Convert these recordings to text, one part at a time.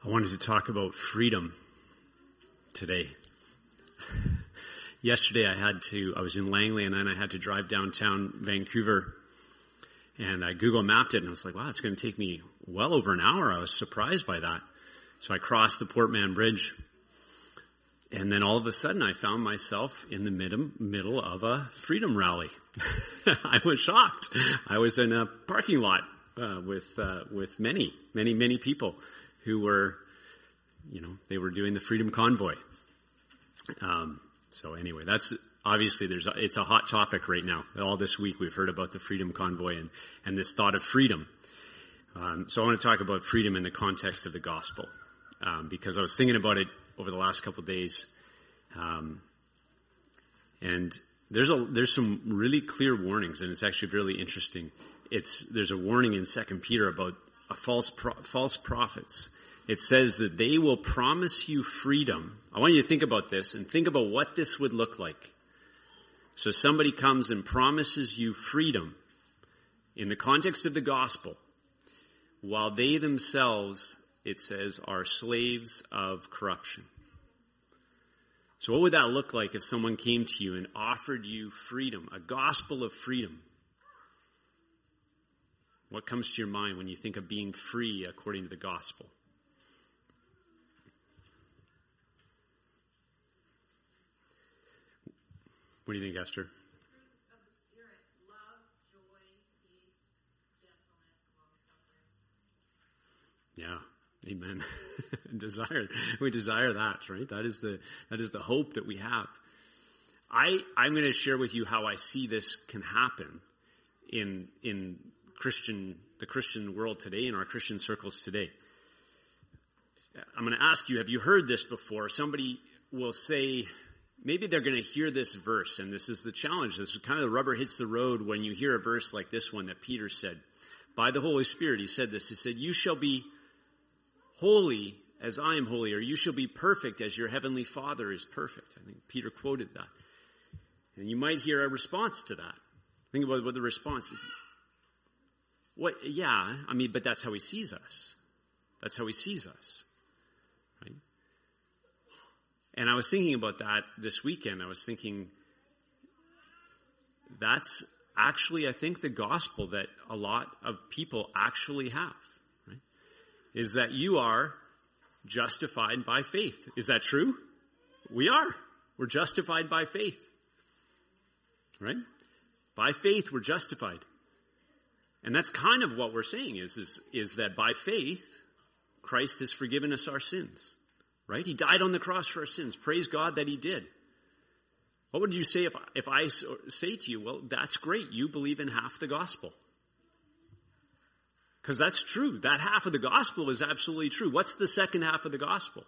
I wanted to talk about freedom today. Yesterday I was in Langley and then I had to drive downtown Vancouver, and I Google mapped it and I was like, wow, it's going to take me well over an hour. I was surprised by that. So I crossed the Port Mann Bridge, and then all of a sudden I found myself in the middle of a freedom rally. I was shocked. I was in a parking lot with many people who were, they were doing the Freedom Convoy. So anyway, that's obviously it's a hot topic right now. All this week we've heard about the Freedom Convoy and this thought of freedom. So I want to talk about freedom in the context of the gospel, because I was thinking about it over the last couple of days, and there's some really clear warnings, and it's actually really interesting. There's a warning in 2 Peter about false prophets. It says that they will promise you freedom. I want you to think about this and think about what this would look like. So somebody comes and promises you freedom in the context of the gospel, while they themselves, it says, are slaves of corruption. So what would that look like if someone came to you and offered you freedom, a gospel of freedom? What comes to your mind when you think of being free according to the gospel? What do you think, Esther? Fruits of the Spirit: love, joy, peace, gentleness, long-suffering. Yeah, amen. We desire that, right? That is the hope that we have. I'm going to share with you how I see this can happen in the Christian world today, in our Christian circles today. I'm going to ask you, have you heard this before? Somebody will say, maybe they're going to hear this verse, and this is the challenge. This is kind of the rubber hits the road when you hear a verse like this one that Peter said. By the Holy Spirit, he said this. He said, you shall be holy as I am holy, or you shall be perfect as your heavenly Father is perfect. I think Peter quoted that. And you might hear a response to that. Think about what the response is. What? Yeah, but that's how he sees us. That's how he sees us. Right? And I was thinking about that this weekend. I was thinking, that's actually, I think, the gospel that a lot of people actually have. Right? Is that you are justified by faith. Is that true? We are. We're justified by faith. Right? By faith, we're justified. And that's kind of what we're saying is that by faith, Christ has forgiven us our sins. Right? He died on the cross for our sins. Praise God that he did. What would you say if I say to you, well, that's great. You believe in half the gospel. Because that's true. That half of the gospel is absolutely true. What's the second half of the gospel?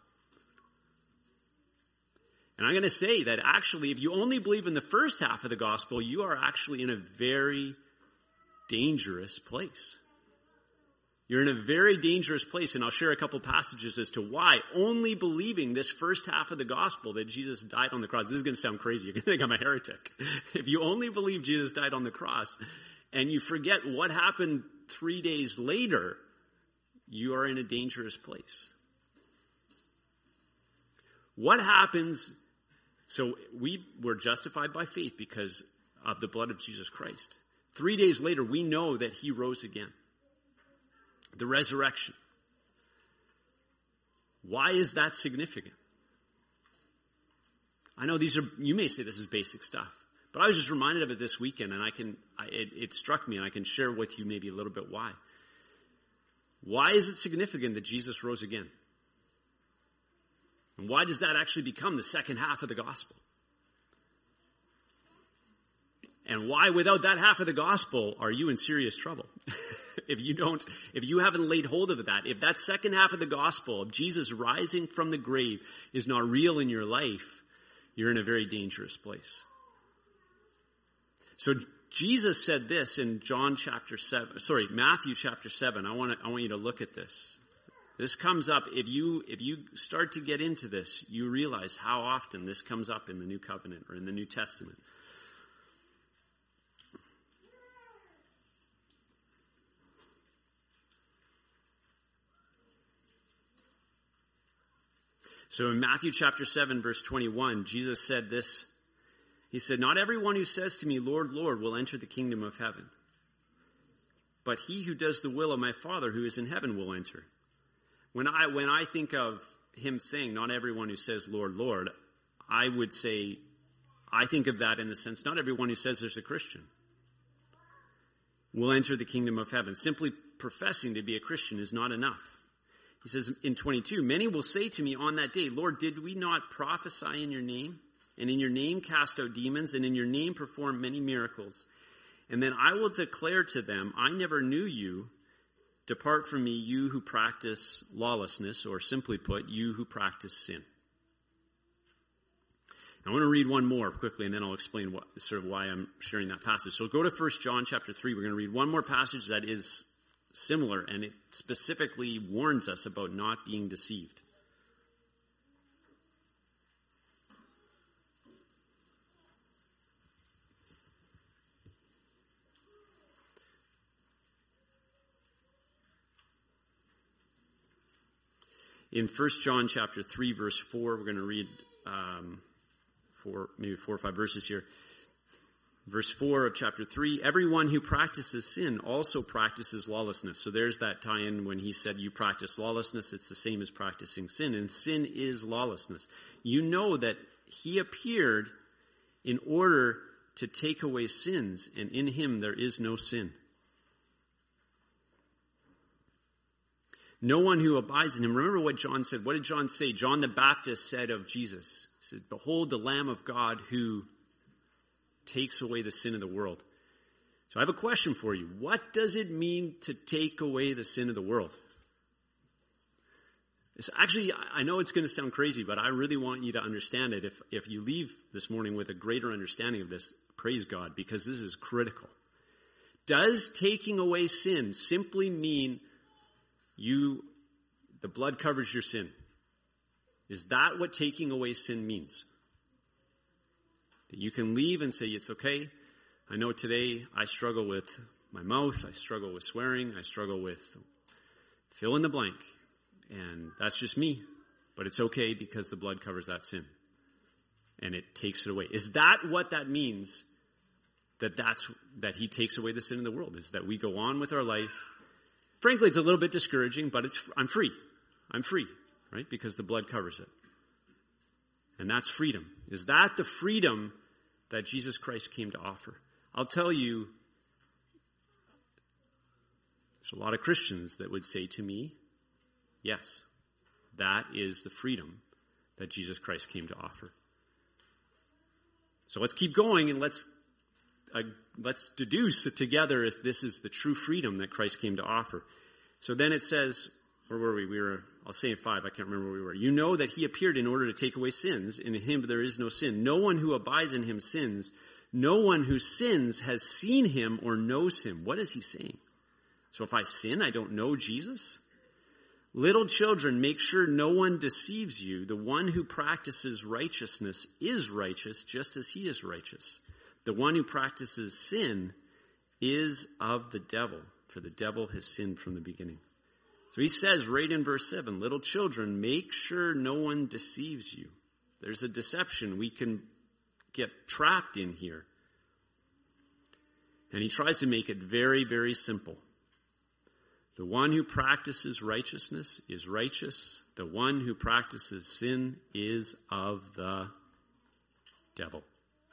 And I'm going to say that actually, if you only believe in the first half of the gospel, you are actually in a very dangerous place. You're in a very dangerous place, and I'll share a couple passages as to why only believing this first half of the gospel, that Jesus died on the cross. This is going to sound crazy. You're going to think I'm a heretic. If you only believe Jesus died on the cross and you forget what happened 3 days later, you are in a dangerous place. What happens? So we were justified by faith because of the blood of Jesus Christ. 3 days later, we know that he rose again. The resurrection. Why is that significant? I know you may say this is basic stuff, but I was just reminded of it this weekend, and it struck me, and I can share with you maybe a little bit why. Why is it significant that Jesus rose again? And why does that actually become the second half of the gospel? And why, without that half of the gospel, are you in serious trouble? If you haven't laid hold of that, if that second half of the gospel of Jesus rising from the grave is not real in your life, you're in a very dangerous place. So Jesus said this in Matthew chapter 7. I want you to look at this. This comes up, if you start to get into this, you realize how often this comes up in the New Covenant or in the New Testament. So in Matthew chapter 7, verse 21, Jesus said this. He said, "Not everyone who says to me, 'Lord, Lord,' will enter the kingdom of heaven, but he who does the will of my Father who is in heaven will enter." When I think of him saying, "Not everyone who says, 'Lord, Lord,' I would say, I think of that in the sense, not everyone who says there's a Christian will enter the kingdom of heaven. Simply professing to be a Christian is not enough. He says in 22, "Many will say to me on that day, 'Lord, did we not prophesy in your name? And in your name cast out demons, and in your name perform many miracles? And then I will declare to them, I never knew you. Depart from me, you who practice lawlessness,'" or simply put, you who practice sin. I want to read one more quickly, and then I'll explain why I'm sharing that passage. So go to 1 John chapter 3. We're going to read one more passage that is similar, and it specifically warns us about not being deceived. In 1 John chapter 3, verse 4, we're going to read maybe 4 or 5 verses here. Verse 4 of chapter 3, "Everyone who practices sin also practices lawlessness." So there's that tie-in when he said you practice lawlessness. It's the same as practicing sin, and sin is lawlessness. You know that he appeared in order to take away sins, and in him there is no sin. No one who abides in him. Remember what John said. What did John say? John the Baptist said of Jesus, he said, "Behold the Lamb of God who takes away the sin of the world." So I have a question for you. What does it mean to take away the sin of the world? It's actually, I know it's going to sound crazy, but I really want you to understand it. If you leave this morning with a greater understanding of this, praise God, because this is critical. Does taking away sin simply mean the blood covers your sin? Is that what taking away sin means? That you can leave and say, it's okay. I know today I struggle with my mouth. I struggle with swearing. I struggle with fill in the blank. And that's just me. But it's okay because the blood covers that sin. And it takes it away. Is that what that means? That he takes away the sin in the world? Is that we go on with our life? Frankly, it's a little bit discouraging, but I'm free. I'm free, right? Because the blood covers it. And that's freedom. Is that the freedom that Jesus Christ came to offer? I'll tell you, there's a lot of Christians that would say to me, yes, that is the freedom that Jesus Christ came to offer. So let's keep going and let's deduce it together if this is the true freedom that Christ came to offer. So then it says, where were we? I'll say in 5, I can't remember where we were. "You know that he appeared in order to take away sins. In him there is no sin. No one who abides in him sins. No one who sins has seen him or knows him." What is he saying? So if I sin, I don't know Jesus? "Little children, make sure no one deceives you. The one who practices righteousness is righteous, just as he is righteous. The one who practices sin is of the devil, for the devil has sinned from the beginning." So he says right in verse 7, "Little children, make sure no one deceives you." There's a deception we can get trapped in here. And he tries to make it very, very simple. The one who practices righteousness is righteous. The one who practices sin is of the devil.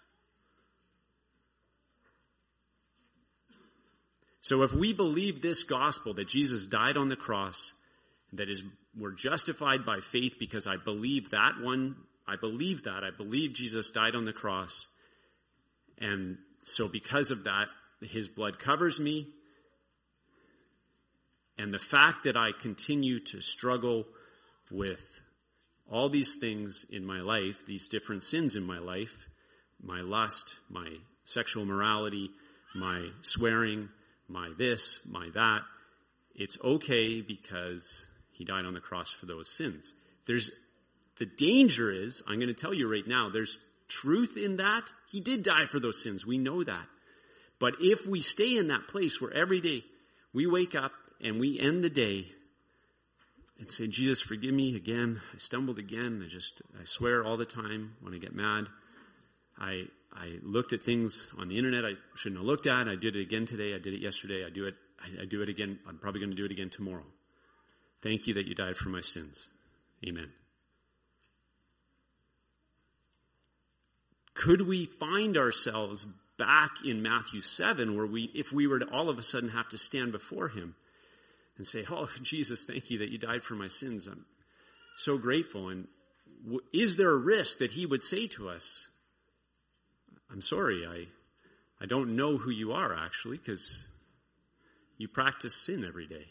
So if we believe this gospel, that Jesus died on the cross, we're justified by faith because I believe that one, I believe Jesus died on the cross. And so because of that, his blood covers me. And the fact that I continue to struggle with all these things in my life, these different sins in my life, my lust, my sexual immorality, my swearing, my this, my that, it's okay because he died on the cross for those sins. The danger is, I'm going to tell you right now, there's truth in that. He did die for those sins. We know that. But if we stay in that place where every day we wake up and we end the day and say, Jesus, forgive me again. I stumbled again. I swear all the time when I get mad. I looked at things on the internet I shouldn't have looked at. I did it again today. I did it yesterday. I do it again. I'm probably going to do it again tomorrow. Thank you that you died for my sins. Amen. Could we find ourselves back in Matthew 7 where if we were to all of a sudden have to stand before him and say, oh, Jesus, thank you that you died for my sins. I'm so grateful. And is there a risk that he would say to us, I'm sorry, I don't know who you are actually because you practice sin every day.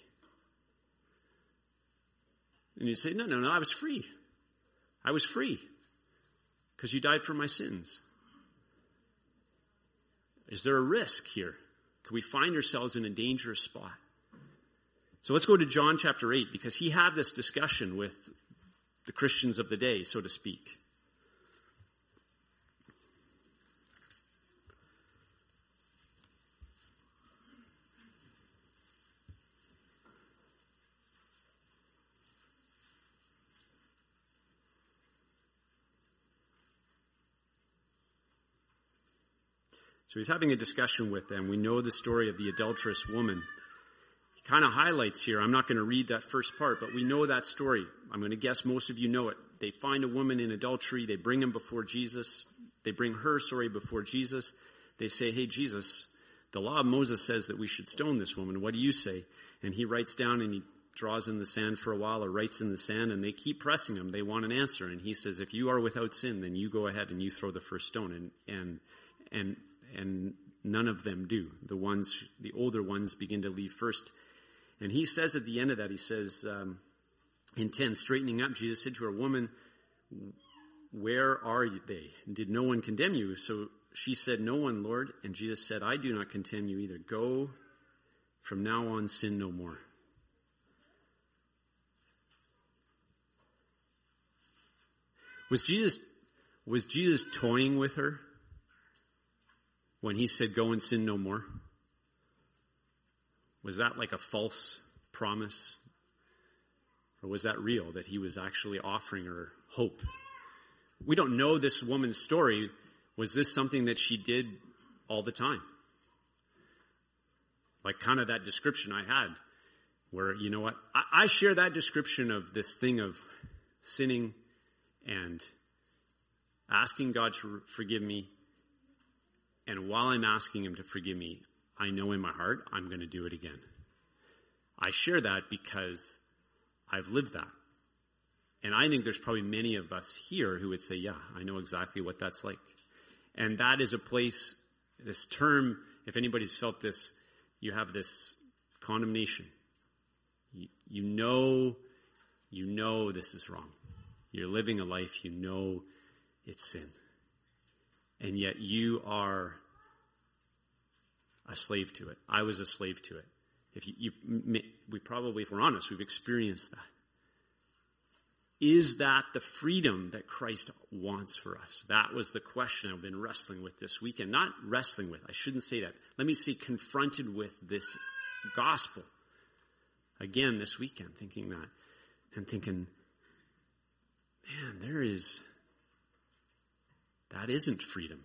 And you say, no, I was free. I was free because you died for my sins. Is there a risk here? Could we find ourselves in a dangerous spot? So let's go to John chapter 8 because he had this discussion with the Christians of the day, so to speak. So he's having a discussion with them. We know the story of the adulterous woman. He kind of highlights here, I'm not going to read that first part, but we know that story. I'm going to guess most of you know it. They find a woman in adultery. They bring her before Jesus. Before Jesus. They say, hey, Jesus, the law of Moses says that we should stone this woman. What do you say? And he writes down and he draws in the sand for a while or writes in the sand, and they keep pressing him. They want an answer. And he says, if you are without sin, then you go ahead and you throw the first stone. And none of them do. The older ones begin to leave first. And he says at the end of that, he says, in 10, straightening up, Jesus said to her, woman, where are they? Did no one condemn you? So she said, no one, Lord. And Jesus said, I do not condemn you either. Go, from now on, sin no more. Was Jesus toying with her when he said, go and sin no more? Was that like a false promise? Or was that real, that he was actually offering her hope? We don't know this woman's story. Was this something that she did all the time? Like kind of that description I had, where, you know what, I share that description of this thing of sinning and asking God to forgive me. And while I'm asking him to forgive me, I know in my heart I'm going to do it again. I share that because I've lived that. And I think there's probably many of us here who would say, yeah, I know exactly what that's like. And that is a place, this term, if anybody's felt this, you have this condemnation. You know this is wrong. You're living a life, you know it's sin. And yet you are a slave to it. I was a slave to it. We probably, if we're honest, we've experienced that. Is that the freedom that Christ wants for us? That was the question I've been wrestling with this weekend. Not wrestling with, I shouldn't say that. Let me say confronted with this gospel again this weekend, thinking that. And thinking, man, that isn't freedom.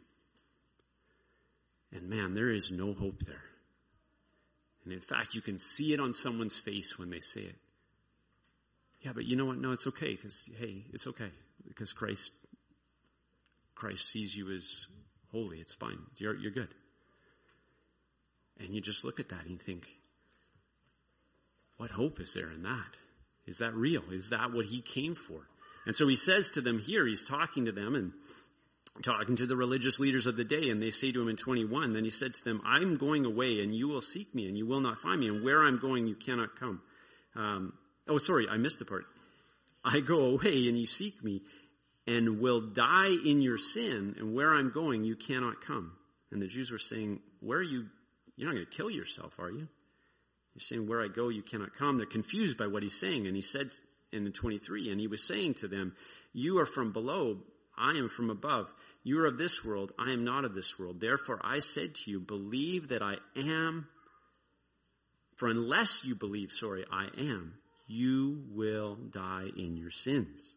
And man, there is no hope there. And in fact, you can see it on someone's face when they say it. Yeah, but you know what? No, it's okay because, hey, it's okay because Christ sees you as holy. It's fine. You're good. And you just look at that and you think, what hope is there in that? Is that real? Is that what he came for? And so he says to them here, he's talking to them and talking to the religious leaders of the day, and they say to him in 21, then he said to them, I'm going away and you will seek me and you will not find me, and where I'm going you cannot come. I missed the part. I go away and you seek me and will die in your sin, and where I'm going you cannot come. And the Jews were saying, where are you? You're not going to kill yourself, are you? You're saying, where I go you cannot come. They're confused by what he's saying. And he said in 23, and he was saying to them, you are from below, I am from above. You are of this world, I am not of this world. Therefore I said to you, believe that I am. For unless you believe, I am, you will die in your sins.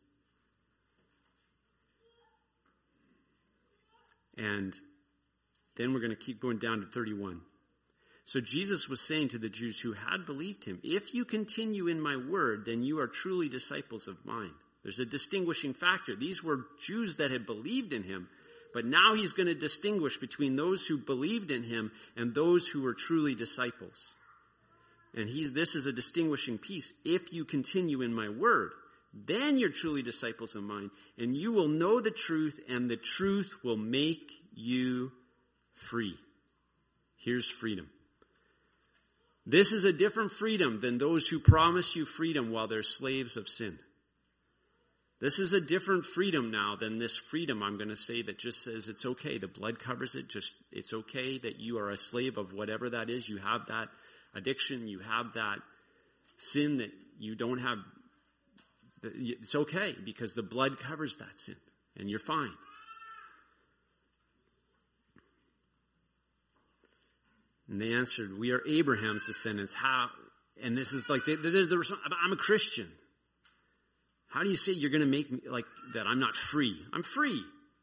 And then we're going to keep going down to 31. So Jesus was saying to the Jews who had believed him, if you continue in my word, then you are truly disciples of mine. There's a distinguishing factor. These were Jews that had believed in him, but now he's going to distinguish between those who believed in him and those who were truly disciples. And this is a distinguishing piece. If you continue in my word, then you're truly disciples of mine, and you will know the truth, and the truth will make you free. Here's freedom. This is a different freedom than those who promise you freedom while they're slaves of sin. This is a different freedom now than this freedom, I'm going to say, that just says it's okay. The blood covers it. It's okay that you are a slave of whatever that is. You have that addiction. You have that sin that you don't have. It's okay because the blood covers that sin and you're fine. And they answered, we are Abraham's descendants. How? And this is like, I'm a Christian. How do you say you're going to make me like that? I'm not free. I'm free.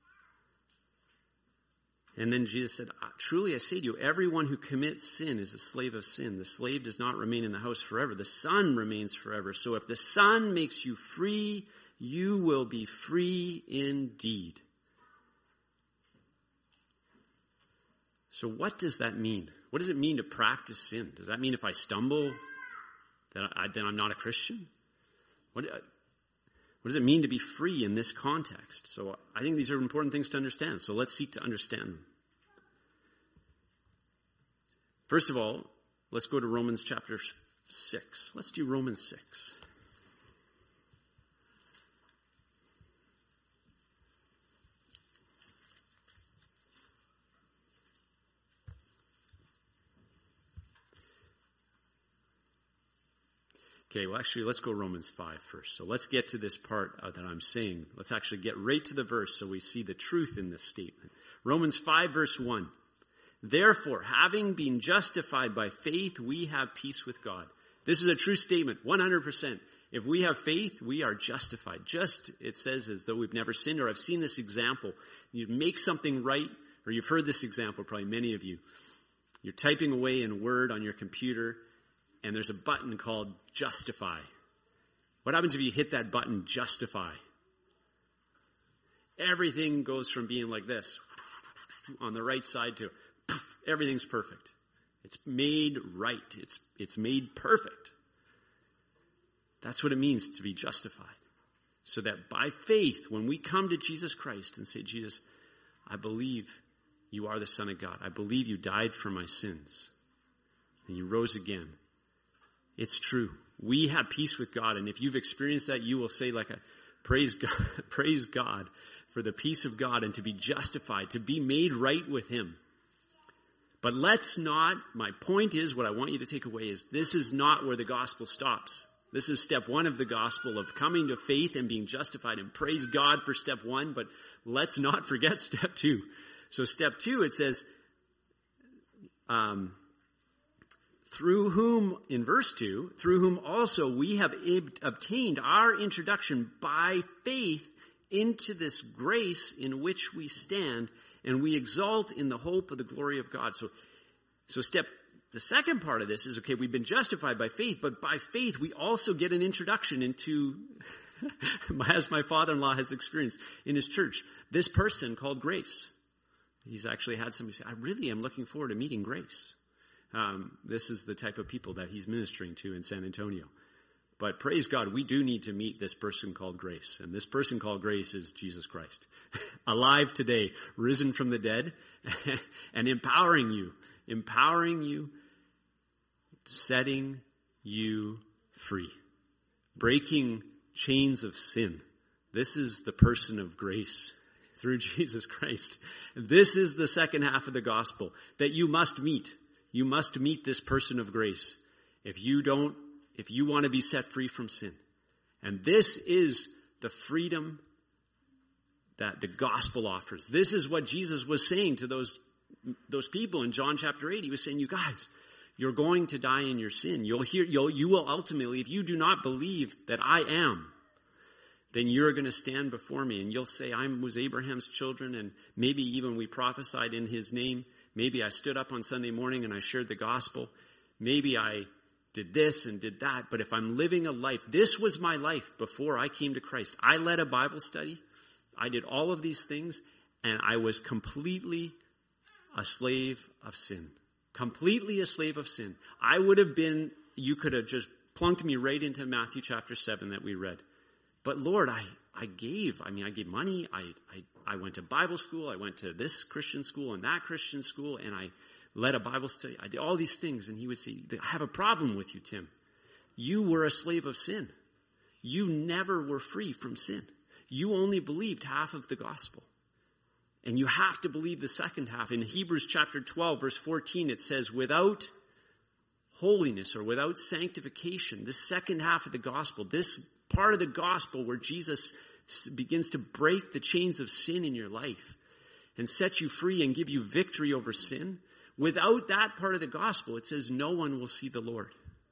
And then Jesus said, truly I say to you, everyone who commits sin is a slave of sin. The slave does not remain in the house forever. The Son remains forever. So if the Son makes you free, you will be free indeed. So what does that mean? What does it mean to practice sin? Does that mean if I stumble, then I'm not a Christian? What does it mean to be free in this context? So I think these are important things to understand. So let's seek to understand them. First of all, let's go to Romans chapter 6. Let's do Romans 6. Okay, well, actually, let's go Romans 5 first. So let's get to this part that I'm saying. Let's actually get right to the verse so we see the truth in this statement. Romans 5, verse 1. Therefore, having been justified by faith, we have peace with God. This is a true statement, 100%. If we have faith, we are justified. Just, it says, as though we've never sinned, or I've seen this example. You make something right, or you've heard this example, probably many of you. You're typing away in Word on your computer, and there's a button called justify. What happens if you hit that button, justify? Everything goes from being like this on the right side to everything's perfect. It's made right. It's made perfect. That's what it means to be justified. So that by faith, when we come to Jesus Christ and say, Jesus, I believe you are the Son of God. I believe you died for my sins. And you rose again. It's true. We have peace with God. And if you've experienced that, you will say praise God for the peace of God and to be justified, to be made right with him. But let's not, my point is, what I want you to take away is this is not where the gospel stops. This is step one of the gospel of coming to faith and being justified, and praise God for step one, but let's not forget step two. So step two, it says, through whom, in verse 2, through whom also we have obtained our introduction by faith into this grace in which we stand, and we exult in the hope of the glory of God. So the second part of this is, okay, we've been justified by faith, but by faith we also get an introduction into, as my father-in-law has experienced in his church, this person called Grace. He's actually had somebody say, I really am looking forward to meeting Grace. This is the type of people that he's ministering to in San Antonio. But praise God, we do need to meet this person called Grace. And this person called Grace is Jesus Christ. Alive today, risen from the dead, and empowering you, setting you free, breaking chains of sin. This is the person of grace through Jesus Christ. This is the second half of the gospel that you must meet. You must meet this person of grace if you want to be set free from sin. And this is the freedom that the gospel offers. This is what Jesus was saying to those people in John chapter 8. He was saying, you guys, You're going to die in your sin. You will ultimately, if you do not believe that I am, then you're going to stand before me and you'll say, I was Abraham's children, and maybe even we prophesied in his name. Maybe I stood up on Sunday morning and I shared the gospel. Maybe I did this and did that. But if I'm living a life, this was my life before I came to Christ. I led a Bible study. I did all of these things, and I was completely a slave of sin. Completely a slave of sin. I would have been, you could have just plunked me right into Matthew chapter 7 that we read. But Lord, I gave money. I went to Bible school. I went to this Christian school and that Christian school, and I led a Bible study. I did all these things. And he would say, I have a problem with you, Tim. You were a slave of sin. You never were free from sin. You only believed half of the gospel. And you have to believe the second half. In Hebrews chapter 12, verse 14, it says, without holiness or without sanctification, this second half of the gospel, this part of the gospel where Jesus begins to break the chains of sin in your life and set you free and give you victory over sin, without that part of the gospel, it says no one will see the Lord.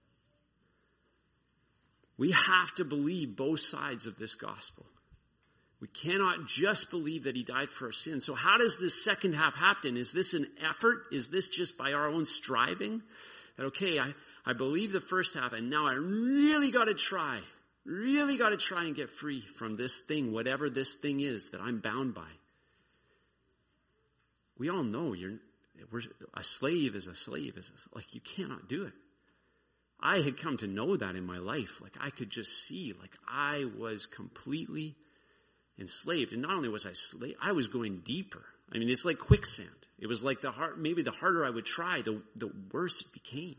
We have to believe both sides of this gospel. We cannot just believe that he died for our sins. So how does this second half happen? Is this an effort? Is this just by our own striving? That, okay, I believe the first half, and now I really got to try and get free from this thing, whatever this thing is that I'm bound by. We all know a slave is a slave. Like, you cannot do it. I had come to know that in my life. Like, I could just see, like, I was completely enslaved. And not only was I slave, I was going deeper. I mean, it's like quicksand. It was like maybe the harder I would try, the worse it became.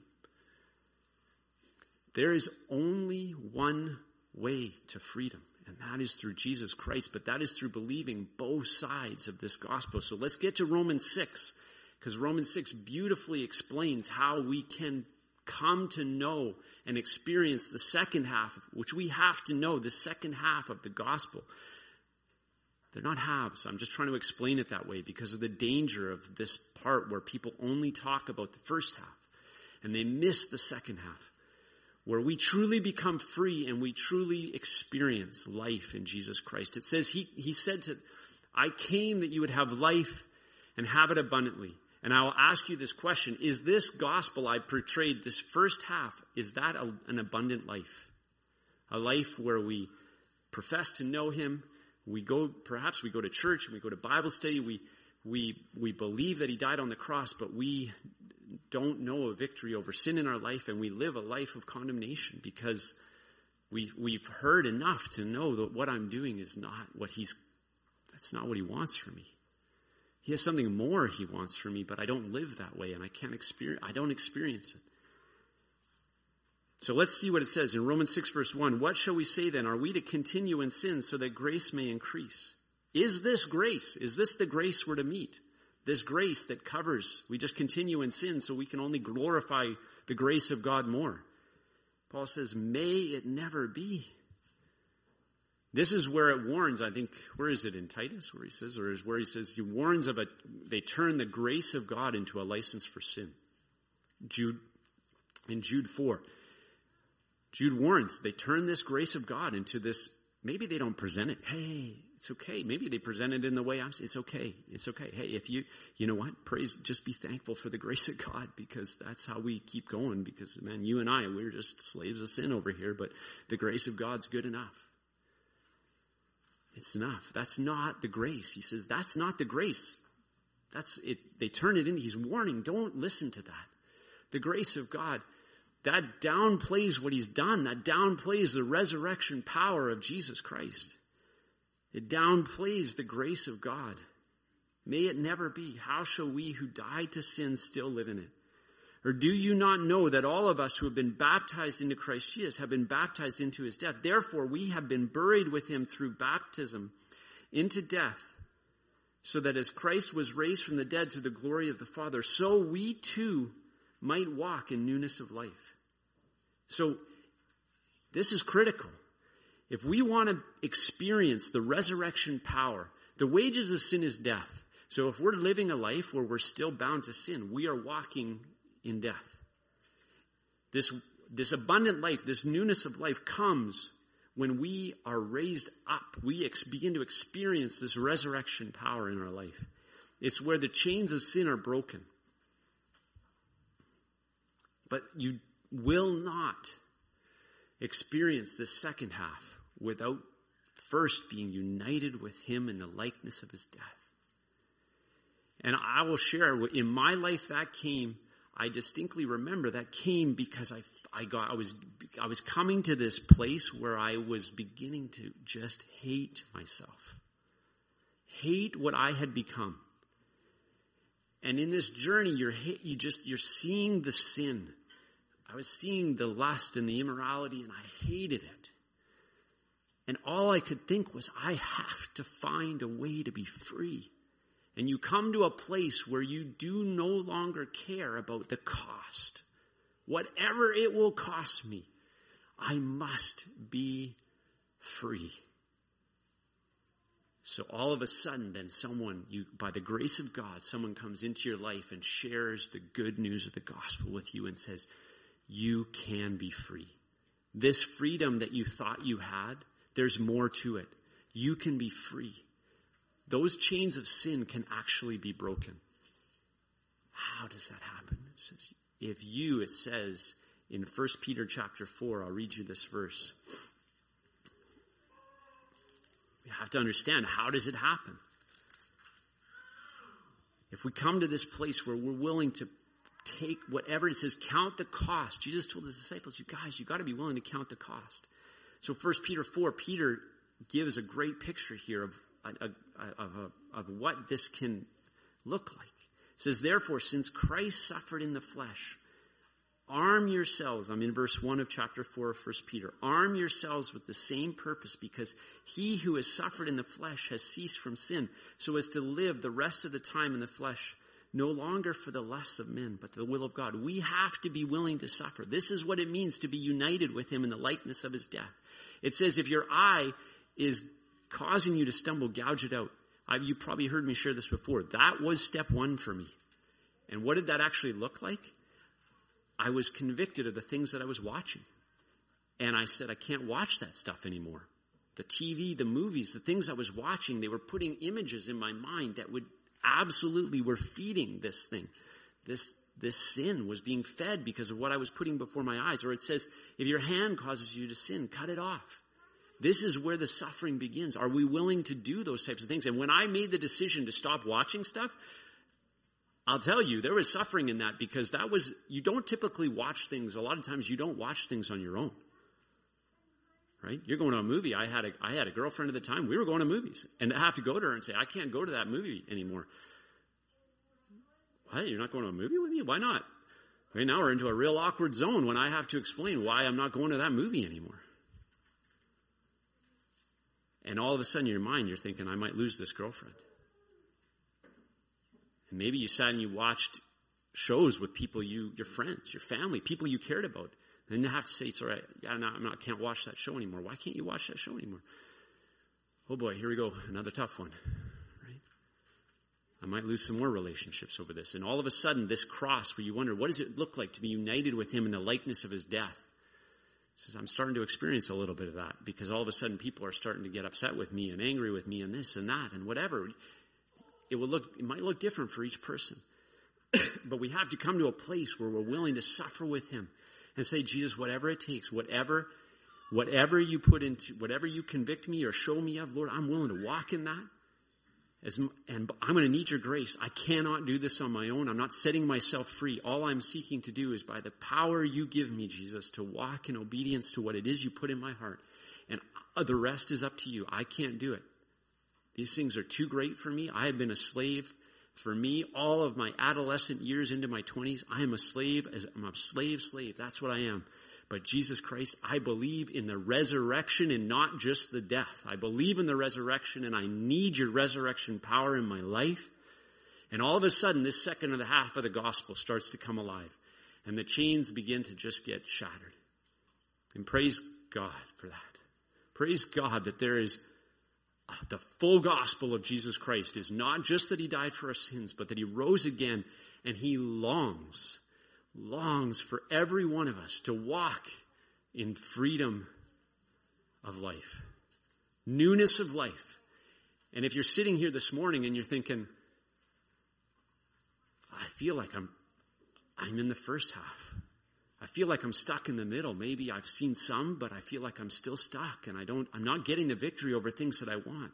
There is only one way to freedom, and that is through Jesus Christ, but that is through believing both sides of this gospel. So let's get to Romans 6, because Romans 6 beautifully explains how we can come to know and experience the second half, which we have to know, the second half of the gospel. They're not halves. I'm just trying to explain it that way because of the danger of this part where people only talk about the first half and they miss the second half, where we truly become free and we truly experience life in Jesus Christ. It says he said to, I came that you would have life and have it abundantly. And I will ask you this question. Is this gospel I portrayed, this first half, is that an abundant life? A life where we profess to know him. Perhaps we go to church and we go to Bible study. We believe that he died on the cross, but we don't know a victory over sin in our life, and we live a life of condemnation because we've heard enough to know that what I'm doing is not that's not what he wants for me. He has something more he wants for me, but I don't live that way, and I don't experience it. So let's see what it says in Romans 6 verse 1. What shall we say then? Are we to continue in sin so that grace may increase? Is this grace? Is this the grace we're to meet? This grace that covers, we just continue in sin so we can only glorify the grace of God more. Paul says, may it never be. This is where it warns, I think, where is it in Titus where he says, he warns of they turn the grace of God into a license for sin. In Jude 4. Jude warns, they turn this grace of God into this, maybe they don't present it. Hey, it's okay. Maybe they present it in the way I'm saying, it's okay. It's okay. Hey, if you know what? Just be thankful for the grace of God, because that's how we keep going, because man, you and I, we're just slaves of sin over here, but the grace of God's good enough. It's enough. That's not the grace. He says, that's not the grace. That's it. They turn it in. He's warning, don't listen to that. The grace of God, that downplays what he's done. That downplays the resurrection power of Jesus Christ. It downplays the grace of God. May it never be. How shall we who died to sin still live in it? Or do you not know that all of us who have been baptized into Christ Jesus have been baptized into his death? Therefore, we have been buried with him through baptism into death, so that as Christ was raised from the dead through the glory of the Father, so we too might walk in newness of life. So this is critical. If we want to experience the resurrection power, the wages of sin is death. So if we're living a life where we're still bound to sin, we are walking in death. This abundant life, this newness of life comes when we are raised up. We begin to experience this resurrection power in our life. It's where the chains of sin are broken. But you will not experience this second half without first being united with him in the likeness of his death. And I will share, in my life that came, I distinctly remember that came because I was coming to this place where I was beginning to just hate myself. Hate what I had become. And in this journey, you're seeing the sin. I was seeing the lust and the immorality, and I hated it. And all I could think was, I have to find a way to be free. And you come to a place where you do no longer care about the cost. Whatever it will cost me, I must be free. So all of a sudden, then by the grace of God, someone comes into your life and shares the good news of the gospel with you and says, you can be free. This freedom that you thought you had, there's more to it. You can be free. Those chains of sin can actually be broken. How does that happen? It says in 1 Peter chapter 4, I'll read you this verse. We have to understand, how does it happen? If we come to this place where we're willing to take whatever it says, count the cost. Jesus told his disciples, you guys, you got to be willing to count the cost. So 1 Peter 4, Peter gives a great picture here of what this can look like. It says, therefore, since Christ suffered in the flesh, arm yourselves. I'm in verse 1 of chapter 4 of 1 Peter. Arm yourselves with the same purpose, because he who has suffered in the flesh has ceased from sin, so as to live the rest of the time in the flesh, no longer for the lusts of men, but the will of God. We have to be willing to suffer. This is what it means to be united with him in the likeness of his death. It says, if your eye is causing you to stumble, gouge it out. You probably heard me share this before. That was step one for me. And what did that actually look like? I was convicted of the things that I was watching. And I said, I can't watch that stuff anymore. The TV, the movies, the things I was watching, they were putting images in my mind that were feeding this thing. This sin was being fed because of what I was putting before my eyes. Or it says, if your hand causes you to sin, cut it off. This is where the suffering begins. Are we willing to do those types of things? And when I made the decision to stop watching stuff, I'll tell you, there was suffering in that, because you don't typically watch things. A lot of times you don't watch things on your own. Right? You're going to a movie. I had a girlfriend at the time. We were going to movies. And I have to go to her and say, I can't go to that movie anymore. What? You're not going to a movie with me? Why not? Right now we're into a real awkward zone when I have to explain why I'm not going to that movie anymore. And all of a sudden in your mind, you're thinking, I might lose this girlfriend. And maybe you sat and you watched shows with people, your friends, your family, people you cared about. And you have to say, it's all right, I can't watch that show anymore. Why can't you watch that show anymore? Oh boy, here we go, another tough one. Right? I might lose some more relationships over this. And all of a sudden, this cross where you wonder, what does it look like to be united with him in the likeness of his death? Says, I'm starting to experience a little bit of that, because all of a sudden people are starting to get upset with me and angry with me and this and that and whatever. It might look different for each person. But we have to come to a place where we're willing to suffer with him and say, Jesus, whatever it takes, whatever you put into, whatever you convict me or show me of, Lord, I'm willing to walk in that. And I'm going to need your grace. I cannot do this on my own. I'm not setting myself free. All I'm seeking to do is by the power you give me, Jesus, to walk in obedience to what it is you put in my heart. And the rest is up to you. I can't do it. These things are too great for me. I have been a slave. For me, all of my adolescent years into my 20s, I am a slave. I'm a slave. That's what I am. But Jesus Christ, I believe in the resurrection and not just the death. I believe in the resurrection, and I need your resurrection power in my life. And all of a sudden, this second and a half of the gospel starts to come alive. And the chains begin to just get shattered. And praise God for that. Praise God that there is the full gospel of Jesus Christ is not just that he died for our sins, but that he rose again, and he longs longs for every one of us to walk in freedom of life, newness of life. And if you're sitting here this morning and you're thinking, I feel like I'm in the first half. I feel like I'm stuck in the middle. Maybe I've seen some, but I feel like I'm still stuck and I'm not getting the victory over things that I want.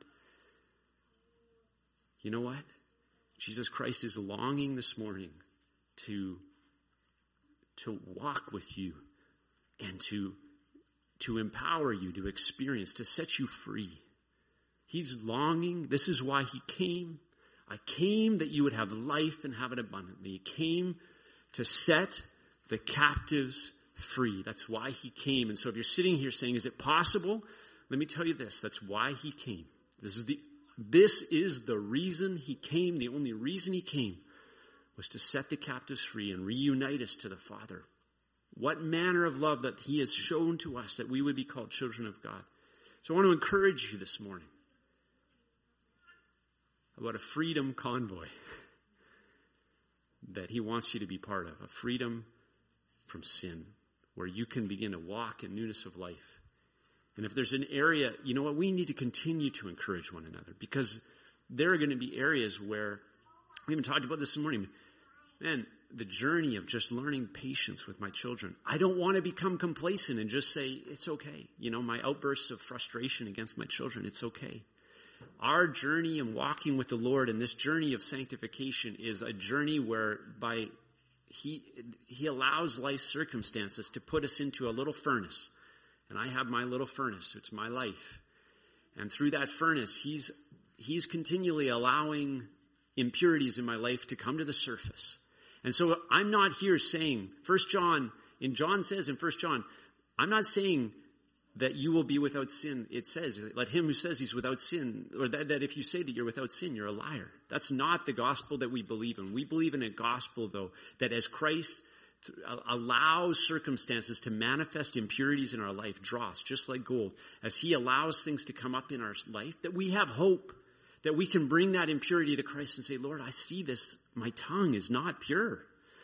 You know what? Jesus Christ is longing this morning to walk with you and to empower you to experience, to set you free. He's longing. This is why he came. I came that you would have life and have it abundantly. He came to set the captives free. That's why he came. And so if you're sitting here saying, is it possible? Let me tell you this. That's why he came. This is the reason he came. The only reason he came was to set the captives free and reunite us to the Father. What manner of love that he has shown to us that we would be called children of God. So I want to encourage you this morning about a freedom convoy that he wants you to be part of. A freedom from sin where you can begin to walk in newness of life. And if there's an area, you know what, we need to continue to encourage one another because there are going to be areas where, we even talked about this morning, man, the journey of just learning patience with my children. I don't want to become complacent and just say, it's okay. You know, my outbursts of frustration against my children, it's okay. Our journey in walking with the Lord and this journey of sanctification is a journey whereby he allows life circumstances to put us into a little furnace. And I have my little furnace. It's my life. And through that furnace, he's continually allowing impurities in my life to come to the surface. And so I'm not here saying, John says in 1 John, I'm not saying that you will be without sin. It says, let him who says he's without sin, or that if you say that you're without sin, you're a liar. That's not the gospel that we believe in. We believe in a gospel, though, that as Christ allows circumstances to manifest impurities in our life, dross, just like gold, as he allows things to come up in our life, that we have hope, that we can bring that impurity to Christ and say, Lord, I see this. My tongue is not pure.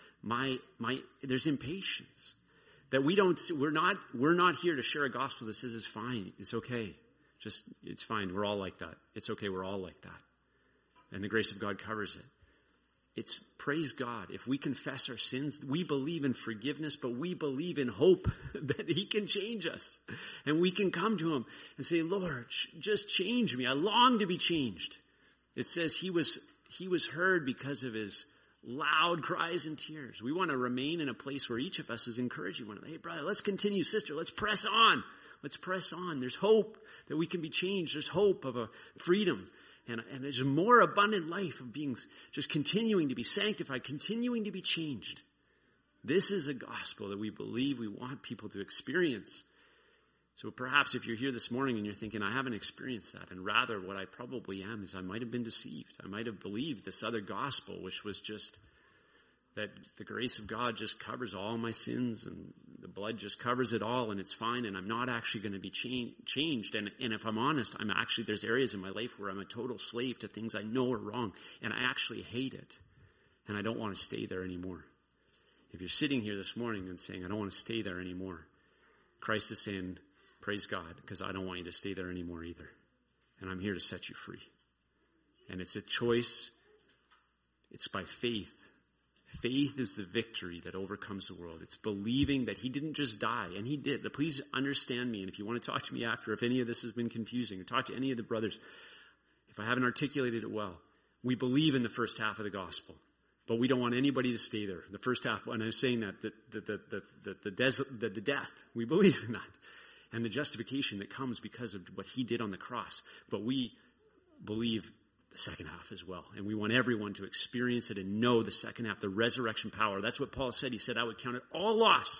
There's impatience. That we're not here to share a gospel that says it's fine. It's okay. It's fine. We're all like that. It's okay. We're all like that. And the grace of God covers it. It's praise God. If we confess our sins, we believe in forgiveness, but we believe in hope that he can change us. And we can come to him and say, Lord, just change me. I long to be changed. It says he was heard because of his loud cries and tears. We want to remain in a place where each of us is encouraging one another. Hey, brother, let's continue. Sister, let's press on. Let's press on. There's hope that we can be changed. There's hope of a freedom. And there's a more abundant life of being just continuing to be sanctified, continuing to be changed. This is a gospel that we believe we want people to experience. So perhaps if you're here this morning and you're thinking, I haven't experienced that, and rather what I probably am is I might have been deceived. I might have believed this other gospel, which was just that the grace of God just covers all my sins and the blood just covers it all and it's fine and I'm not actually going to be changed. And if I'm honest, there's areas in my life where I'm a total slave to things I know are wrong and I actually hate it and I don't want to stay there anymore. If you're sitting here this morning and saying, I don't want to stay there anymore, Christ is saying, praise God, because I don't want you to stay there anymore either. And I'm here to set you free. And it's a choice. It's by faith. Faith is the victory that overcomes the world. It's believing that he didn't just die, and he did. But please understand me, and if you want to talk to me after, if any of this has been confusing, or talk to any of the brothers, if I haven't articulated it well, we believe in the first half of the gospel, but we don't want anybody to stay there. The first half, and I'm saying that the death, we believe in that, and the justification that comes because of what he did on the cross. But we believe the second half as well. And we want everyone to experience it and know the second half, the resurrection power. That's what Paul said. He said, I would count it all loss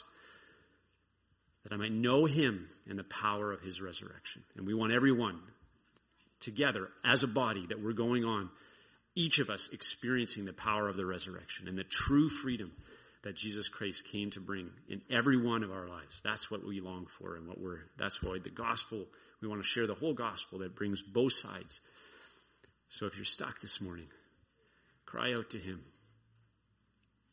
that I might know him and the power of his resurrection. And we want everyone together as a body that we're going on, each of us experiencing the power of the resurrection and the true freedom that Jesus Christ came to bring in every one of our lives. That's what we long for and that's why the gospel, we want to share the whole gospel that brings both sides. So if you're stuck this morning, cry out to him.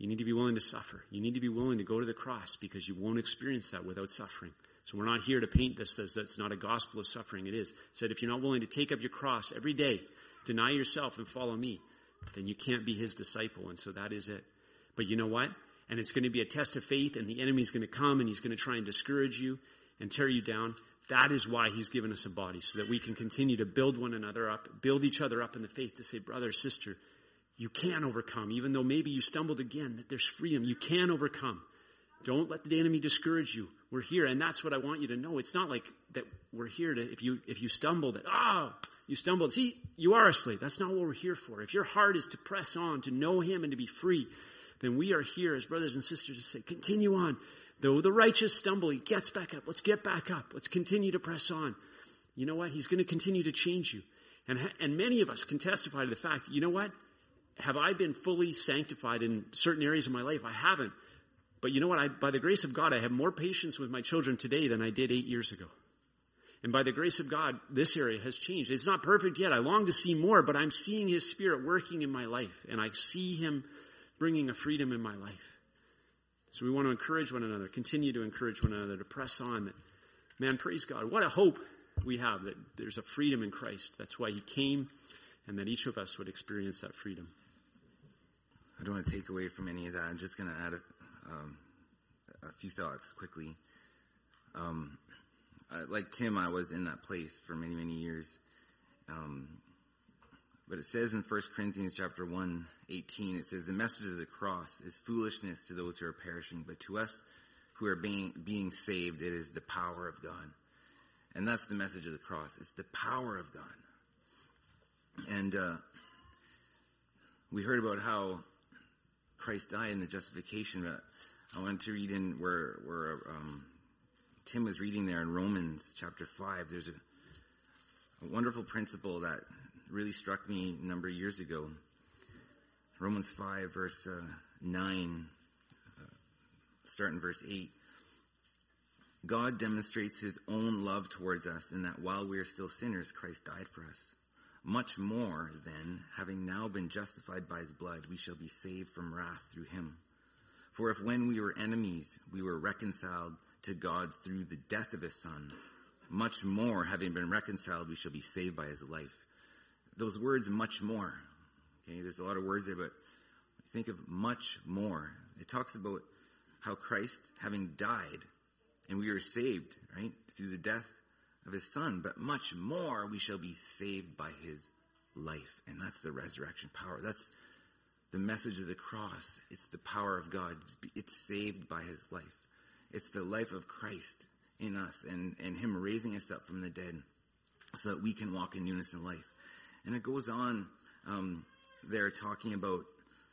You need to be willing to suffer. You need to be willing to go to the cross because you won't experience that without suffering. So we're not here to paint this as that's not a gospel of suffering. It is. It said if you're not willing to take up your cross every day, deny yourself and follow me, then you can't be his disciple. And so that is it. But you know what? And it's going to be a test of faith, and the enemy's going to come and he's going to try and discourage you and tear you down. That is why he's given us a body, so that we can continue to build one another up, build each other up in the faith to say, brother, sister, you can overcome. Even though maybe you stumbled again, that there's freedom. You can overcome. Don't let the enemy discourage you. We're here, and that's what I want you to know. It's not like that we're here to, if you stumble, that, you stumbled. See, you are a slave. That's not what we're here for. If your heart is to press on, to know him and to be free, then we are here as brothers and sisters to say, continue on. Though the righteous stumble, he gets back up. Let's get back up. Let's continue to press on. You know what? He's going to continue to change you. And many of us can testify to the fact, you know what? Have I been fully sanctified in certain areas of my life? I haven't. But you know what? By the grace of God, I have more patience with my children today than I did 8 years ago. And by the grace of God, this area has changed. It's not perfect yet. I long to see more, but I'm seeing his Spirit working in my life. And I see him bringing a freedom in my life. So we want to encourage one another, continue to encourage one another to press on. That, man, praise God. What a hope we have that there's a freedom in Christ. That's why he came, and that each of us would experience that freedom. I don't want to take away from any of that. I'm just going to add a few thoughts quickly. Like Tim, I was in that place for many, many years. But it says in 1 Corinthians chapter 1:18, it says, the message of the cross is foolishness to those who are perishing, but to us who are being saved, it is the power of God. And that's the message of the cross. It's the power of God. And we heard about how Christ died in the justification, but I wanted to read in where Tim was reading there in Romans chapter 5. There's a wonderful principle that really struck me a number of years ago. Romans 5 verse 9, starting verse 8. God demonstrates his own love towards us in that while we are still sinners, Christ died for us. Much more then, having now been justified by his blood, we shall be saved from wrath through him. For if when we were enemies, we were reconciled to God through the death of his Son, much more, having been reconciled, we shall be saved by his life. Those words, much more. Okay, there's a lot of words there, but think of much more. It talks about how Christ, having died, and we were saved, right, through the death of his Son, but much more we shall be saved by his life. And that's the resurrection power. That's the message of the cross. It's the power of God. It's saved by his life. It's the life of Christ in us and him raising us up from the dead so that we can walk in newness in life. And it goes on there talking about,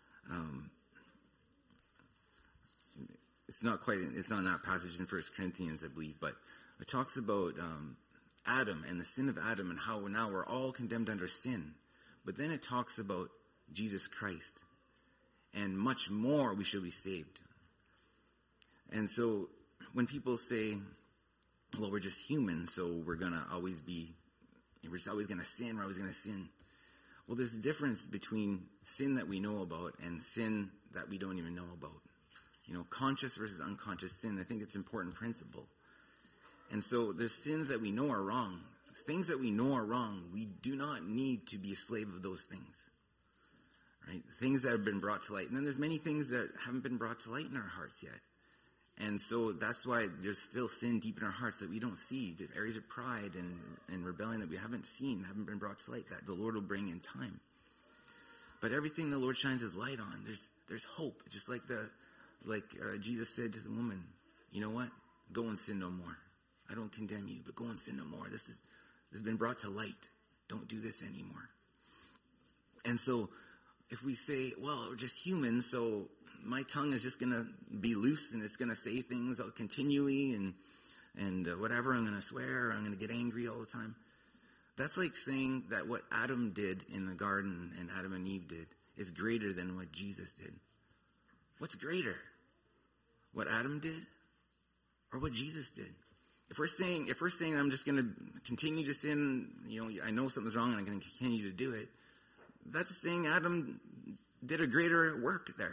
it's not in that passage in 1 Corinthians, I believe, but it talks about Adam and the sin of Adam and how now we're all condemned under sin. But then it talks about Jesus Christ and much more we shall be saved. And so when people say, well, we're just human, so we're just always going to sin, we're always going to sin. Well, there's a difference between sin that we know about and sin that we don't even know about. You know, conscious versus unconscious sin, I think it's an important principle. And so there's sins that we know are wrong. Things that we know are wrong, we do not need to be a slave of those things. Right? Things that have been brought to light. And then there's many things that haven't been brought to light in our hearts yet. And so that's why there's still sin deep in our hearts that we don't see. The areas of pride and rebellion that we haven't seen, haven't been brought to light, that the Lord will bring in time. But everything the Lord shines his light on, there's hope. Just like Jesus said to the woman, you know what? Go and sin no more. I don't condemn you, but go and sin no more. This has been brought to light. Don't do this anymore. And so if we say, well, we're just humans, so my tongue is just going to be loose and it's going to say things continually and whatever. I'm going to swear. I'm going to get angry all the time. That's like saying that what Adam did in the garden and Adam and Eve did is greater than what Jesus did. What's greater? What Adam did or what Jesus did? If we're saying I'm just going to continue to sin, I know something's wrong and I'm going to continue to do it. That's saying Adam did a greater work there.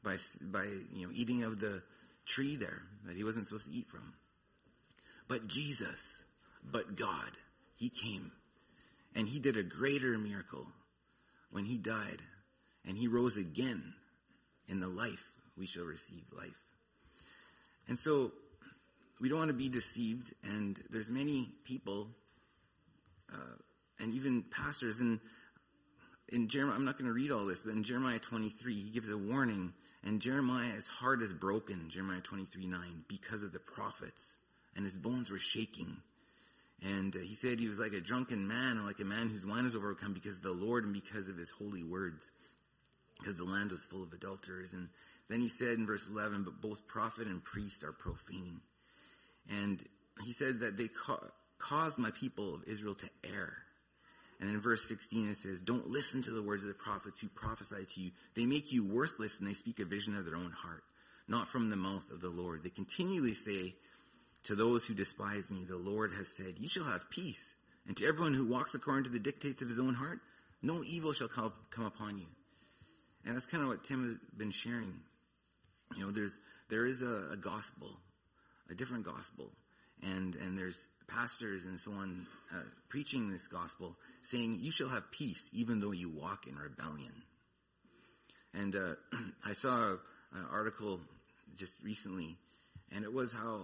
by eating of the tree there that he wasn't supposed to eat from. But Jesus, but God, he came and he did a greater miracle when he died and he rose again. In the life we shall receive life. And so we don't want to be deceived, and there's many people and even pastors in Jeremiah, I'm not going to read all this, but in Jeremiah 23 he gives a warning, and Jeremiah's heart is broken, Jeremiah 23:9, because of the prophets, and his bones were shaking. And he said he was like a drunken man, or like a man whose wine is overcome because of the Lord and because of his holy words, because the land was full of adulterers. And then he said in verse 11, but both prophet and priest are profane. And he said that they caused my people of Israel to err. And in verse 16 it says, don't listen to the words of the prophets who prophesy to you. They make you worthless, and they speak a vision of their own heart, not from the mouth of the Lord. They continually say to those who despise me, the Lord has said, you shall have peace. And to everyone who walks according to the dictates of his own heart, no evil shall come upon you. And that's kind of what Tim has been sharing. There is a gospel, a different gospel, and there's pastors and so on preaching this gospel, saying you shall have peace even though you walk in rebellion. And I saw an article just recently, and it was how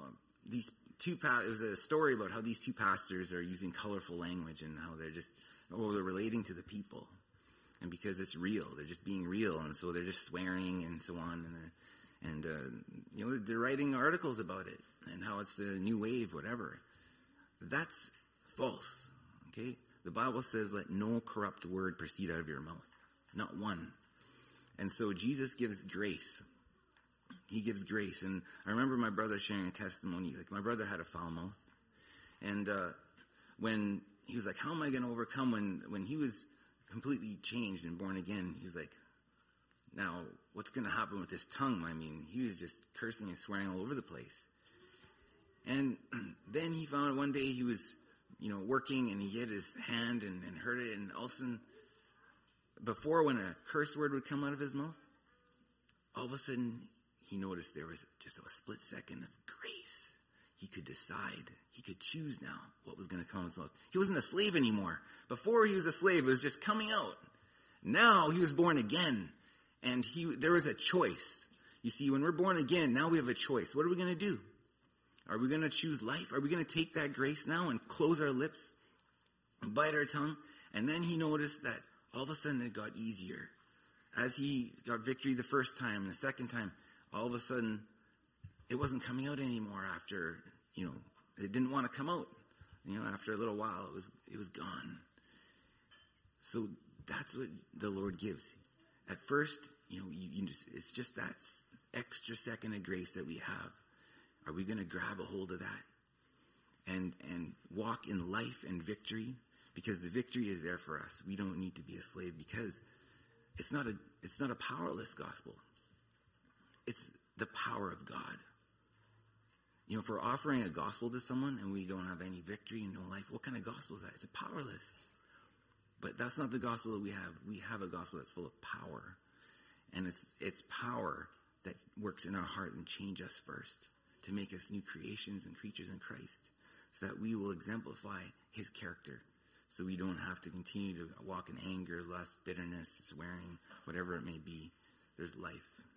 it was a story about how these two pastors are using colorful language and how they're relating to the people. And because it's real, they're just being real, and so they're just swearing and so on, and they're writing articles about it and how it's the new wave, whatever. That's false. Okay, the Bible says, "Let no corrupt word proceed out of your mouth, not one." And so Jesus gives grace. He gives grace, and I remember my brother sharing a testimony. Like, my brother had a foul mouth, and when he was like, "How am I going to overcome?" When he was completely changed and born again, he was like, now what's going to happen with his tongue? I mean, he was just cursing and swearing all over the place. And then he found one day he was, working, and he hit his hand and hurt it, and all of a sudden, before, when a curse word would come out of his mouth, all of a sudden he noticed there was just a split second of grace. He could decide. He could choose now what was going to come out of his mouth. He wasn't a slave anymore. Before he was a slave, it was just coming out. Now he was born again, and there was a choice. You see, when we're born again, now we have a choice. What are we going to do? Are we going to choose life? Are we going to take that grace now and close our lips and bite our tongue? And then he noticed that all of a sudden it got easier. As he got victory the first time and the second time, all of a sudden it wasn't coming out anymore after, it didn't want to come out. After a little while, it was gone. So that's what the Lord gives. At first, it's just that extra second of grace that we have. Are we going to grab a hold of that and walk in life and victory? Because the victory is there for us. We don't need to be a slave, because it's not a powerless gospel. It's the power of God. If we're offering a gospel to someone and we don't have any victory and no life, what kind of gospel is that? It's powerless. But that's not the gospel that we have. We have a gospel that's full of power. And it's power that works in our heart and change us first, to make us new creations and creatures in Christ, so that we will exemplify his character, so we don't have to continue to walk in anger, lust, bitterness, swearing, whatever it may be. There's life.